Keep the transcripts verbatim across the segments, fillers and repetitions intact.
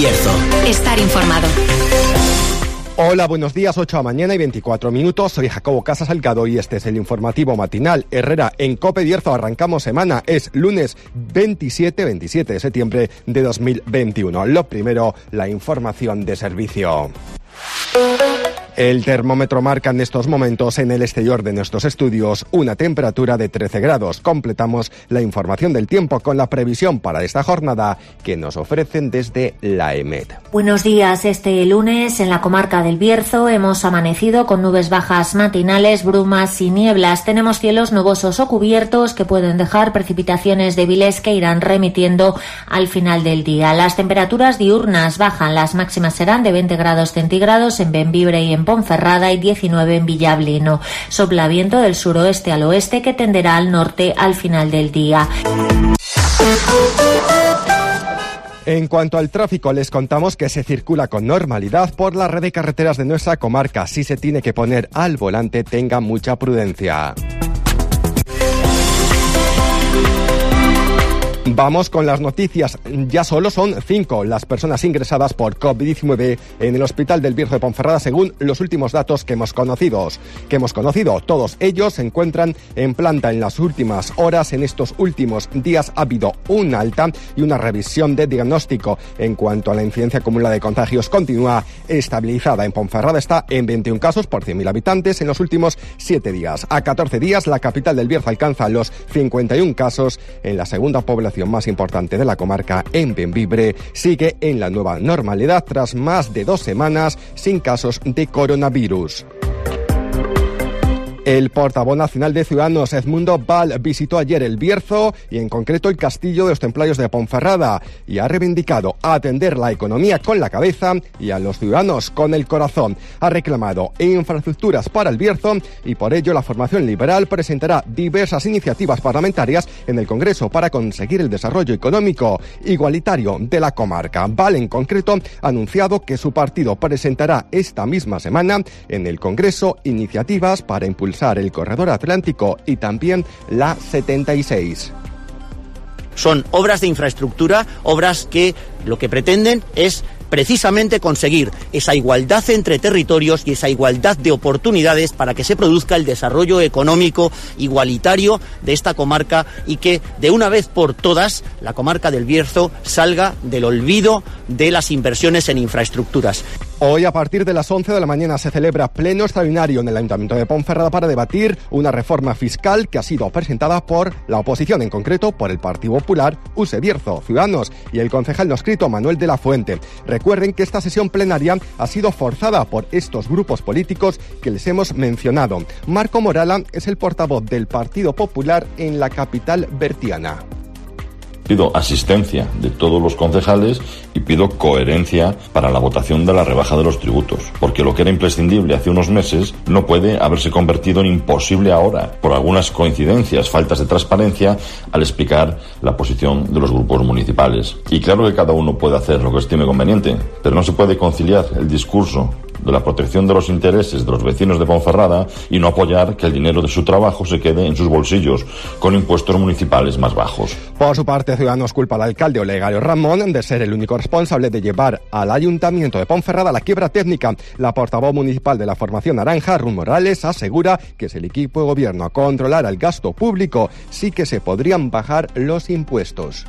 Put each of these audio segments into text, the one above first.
Bierzo. Estar informado. Hola, buenos días, ocho de la mañana y veinticuatro minutos. Soy Jacobo Casas Salgado y este es el informativo matinal Herrera en COPE Bierzo. Arrancamos semana, es lunes veintisiete, veintisiete de septiembre de dos mil veintiuno. Lo primero, la información de servicio. El termómetro marca en estos momentos en el exterior de nuestros estudios una temperatura de trece grados. Completamos la información del tiempo con la previsión para esta jornada que nos ofrecen desde la EMET. Buenos días. Este lunes en la comarca del Bierzo hemos amanecido con nubes bajas matinales, brumas y nieblas. Tenemos cielos nubosos o cubiertos que pueden dejar precipitaciones débiles que irán remitiendo al final del día. Las temperaturas diurnas bajan. Las máximas serán de veinte grados centígrados en Bembibre y en Ponferrada y diecinueve en Villablino. Sopla viento del suroeste al oeste que tenderá al norte al final del día. En cuanto al tráfico, les contamos que se circula con normalidad por la red de carreteras de nuestra comarca. Si se tiene que poner al volante, tenga mucha prudencia. Vamos con las noticias. Ya solo son cinco las personas ingresadas por COVID diecinueve en el Hospital del Bierzo de Ponferrada, según los últimos datos que hemos conocido. Que hemos conocido. Todos ellos se encuentran en planta en las últimas horas. En estos últimos días ha habido un alta y una revisión de diagnóstico. En cuanto a la incidencia acumulada de contagios, continúa estabilizada. En Ponferrada está en veintiún casos por cien mil habitantes en los últimos siete días. A catorce días, la capital del Bierzo alcanza los cincuenta y un casos. En la segunda población más importante de la comarca, en Bembibre, sigue en la nueva normalidad tras más de dos semanas sin casos de coronavirus. El portavoz nacional de Ciudadanos, Edmundo Val, visitó ayer el Bierzo y en concreto el Castillo de los Templarios de Ponferrada y ha reivindicado atender la economía con la cabeza y a los ciudadanos con el corazón. Ha reclamado infraestructuras para el Bierzo y por ello la formación liberal presentará diversas iniciativas parlamentarias en el Congreso para conseguir el desarrollo económico igualitario de la comarca. Val, en concreto, ha anunciado que su partido presentará esta misma semana en el Congreso iniciativas para impulsar el corredor atlántico y también la setenta y seis. Son obras de infraestructura, obras que lo que pretenden es precisamente conseguir esa igualdad entre territorios y esa igualdad de oportunidades para que se produzca el desarrollo económico igualitario de esta comarca y que de una vez por todas la comarca del Bierzo salga del olvido de las inversiones en infraestructuras. Hoy a partir de las once de la mañana se celebra pleno extraordinario en el Ayuntamiento de Ponferrada para debatir una reforma fiscal que ha sido presentada por la oposición, en concreto por el Partido Popular, U S E Bierzo, Ciudadanos y el concejal no escrito Manuel de la Fuente. Recuerden que esta sesión plenaria ha sido forzada por estos grupos políticos que les hemos mencionado. Marco Morala es el portavoz del Partido Popular en la capital bertiana. Pido asistencia de todos los concejales y pido coherencia para la votación de la rebaja de los tributos, porque lo que era imprescindible hace unos meses no puede haberse convertido en imposible ahora, por algunas coincidencias, faltas de transparencia al explicar la posición de los grupos municipales. Y claro que cada uno puede hacer lo que estime conveniente, pero no se puede conciliar el discurso de la protección de los intereses de los vecinos de Ponferrada y no apoyar que el dinero de su trabajo se quede en sus bolsillos, con impuestos municipales más bajos. Por su parte, Ciudadanos culpa al alcalde Olegario Ramón de ser el único responsable de llevar al Ayuntamiento de Ponferrada la quiebra técnica. La portavoz municipal de la formación naranja, Ruth Morales, asegura que si el equipo de gobierno controlara el gasto público, sí que se podrían bajar los impuestos.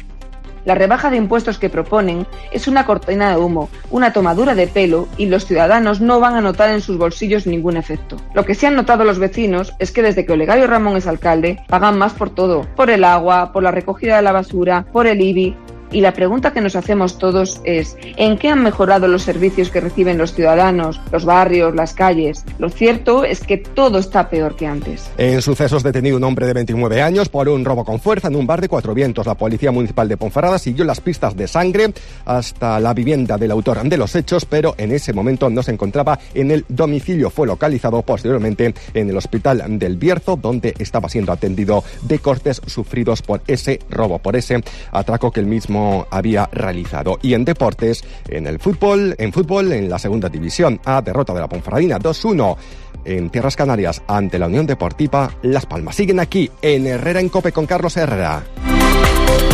La rebaja de impuestos que proponen es una cortina de humo, una tomadura de pelo y los ciudadanos no van a notar en sus bolsillos ningún efecto. Lo que sí han notado los vecinos es que desde que Olegario Ramón es alcalde pagan más por todo, por el agua, por la recogida de la basura, por el I B I. Y la pregunta que nos hacemos todos es, ¿en qué han mejorado los servicios que reciben los ciudadanos, los barrios, las calles? Lo cierto es que todo está peor que antes. En sucesos, detenido un hombre de veintinueve años por un robo con fuerza en un bar de Cuatro Vientos. La Policía Municipal de Ponferrada siguió las pistas de sangre hasta la vivienda del autor de los hechos, pero en ese momento no se encontraba en el domicilio. Fue localizado posteriormente en el Hospital del Bierzo, donde estaba siendo atendido de cortes sufridos por ese robo, por ese atraco que el mismo había realizado. Y en deportes, en el fútbol, en fútbol, en la segunda división A, derrota de la Ponferradina dos uno en Tierras Canarias ante la Unión Deportiva Las Palmas. Siguen aquí en Herrera en COPE con Carlos Herrera.